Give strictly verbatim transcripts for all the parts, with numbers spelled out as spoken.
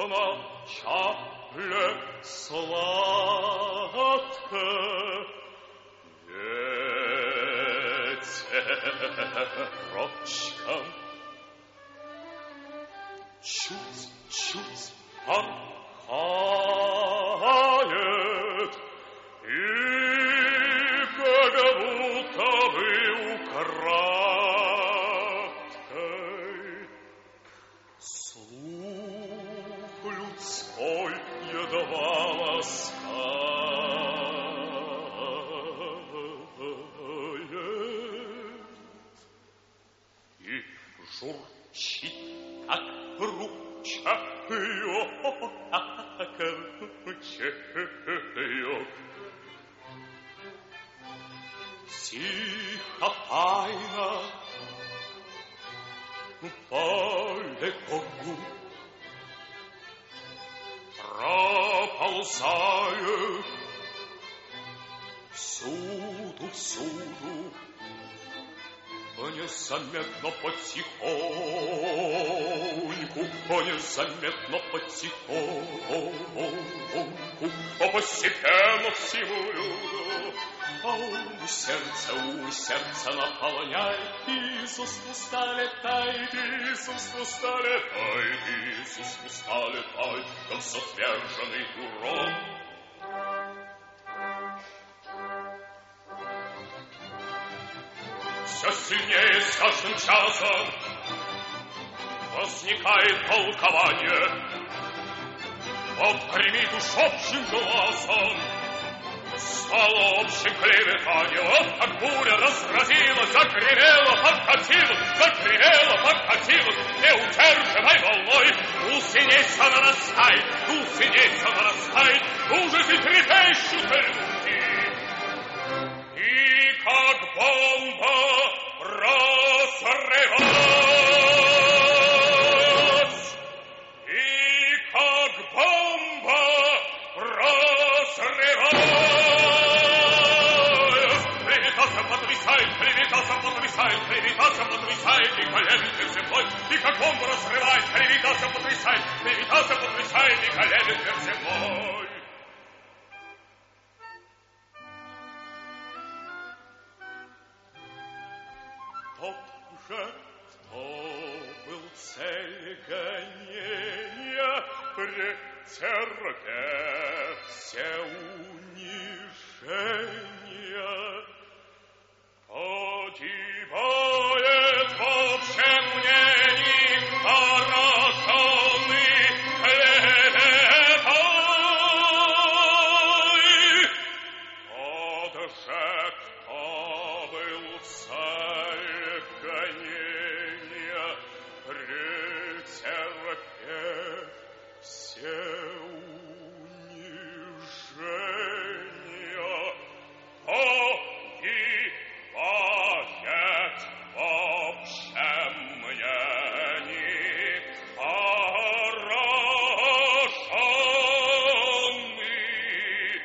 вначале сладко, ветерочком чуть-чуть порхает, и как будто бы украдкой слух людской едва ласкает, и журчит, как ручеёк, как ручеёк. Тихо, тайно, по-легку проползает всюду, всюду, незаметно потихоньку, незаметно потихоньку, постепенно всему люду. А у сердца, у сердца наполняет, из уст в уста летает, из уст в уста летает, из уст в уста летает, как затверженный урон. Все сильнее с каждым часом возникает толкование. Вот гремит уж общим глазом, стало общим клеветание. Вот как буря разразилась, загремела, подкатилась, загремела, подкатилась неудержимой волной. Гусеница нарастает, гусеница нарастает, ужас и трепещут люди. И как бомба разрывалась, и как бомба разрывалась. Левитация потрясает, левитация потрясает, левитация потрясает, и колеблет мир земной, и как бомба разрывает, левитация потрясает, левитация потрясает, и колеблет мир земной. Тот же, кто был цель гонения, претерпев все унижения, погибает в общем мнении пораженный клеветой. Тот же, кто был цель гонения, претерпев все унижения, погибает в общем мнении пораженный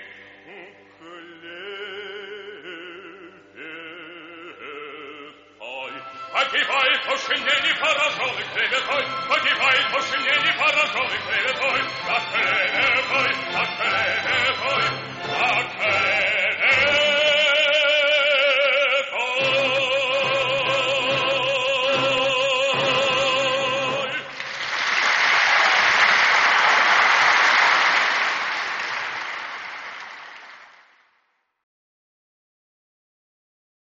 клеветой. Погибает в общем мнении пораженный клеветой, погибает в общем мнении пораженный клеветой, как